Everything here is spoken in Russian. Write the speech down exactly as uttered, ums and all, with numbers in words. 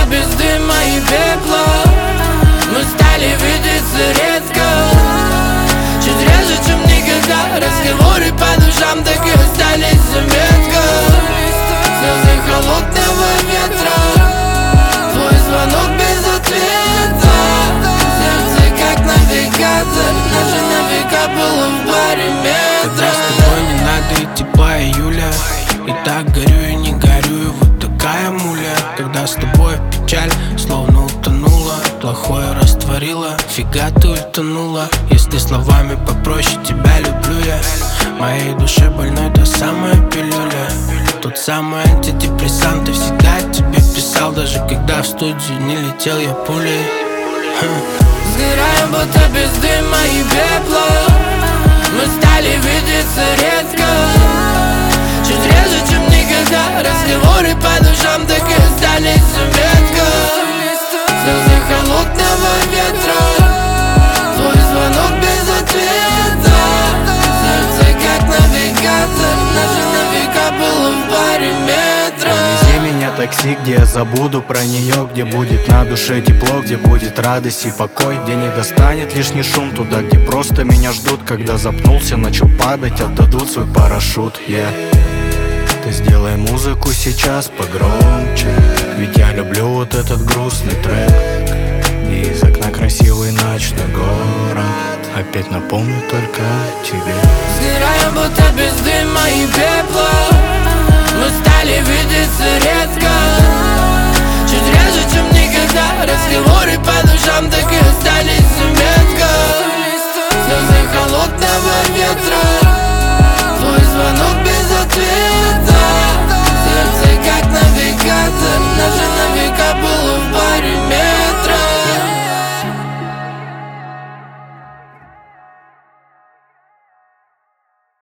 без дыма и пепла. Мы стали видеться редко, чуть реже, чем никогда. Разговоры по душам так и остались заметка. Слезы холодного ветра, твой звонок без ответа. Сердце как навигатор, наше на века было в баре метро. Когда с тобой не надо идти по июля, и так горю и не горю, и вот такая муля. Когда с тобой печаль словно утонула, плохое растворила, фига ты утонула. Если словами попроще, тебя люблю я. Моей душе больной та самая пилюля, тот самый антидепрессант. И всегда тебе писал, даже когда в студию не летел я пулей. Сгораем будто без дыма и пепла. Мы стали видеться редко, чуть реже, чем никогда. Разговоры по душам так и остались заметка. Слезы холодного ветра, твой звонок без ответа. Сердце как навигатор, наше на века было в баре метро. Повези меня такси, где я забуду про нее, где будет на душе тепло, где будет радость и покой, где не достанет лишний шум, туда, где просто меня ждут. Когда запнулся, начал падать, отдадут свой парашют, yeah. Ты сделай музыку сейчас погромче, ведь я люблю вот этот грустный трек. И из окна красивый ночной город, опять напомню только о тебе. Сгораем будто без дыма и пепла. Мы стали видеться редко, чуть реже, чем никогда. Разговоры по душам так и остались заметка. Слезы холодного ветра, твой звонок без ответа. Сердце как навигатор, наше на века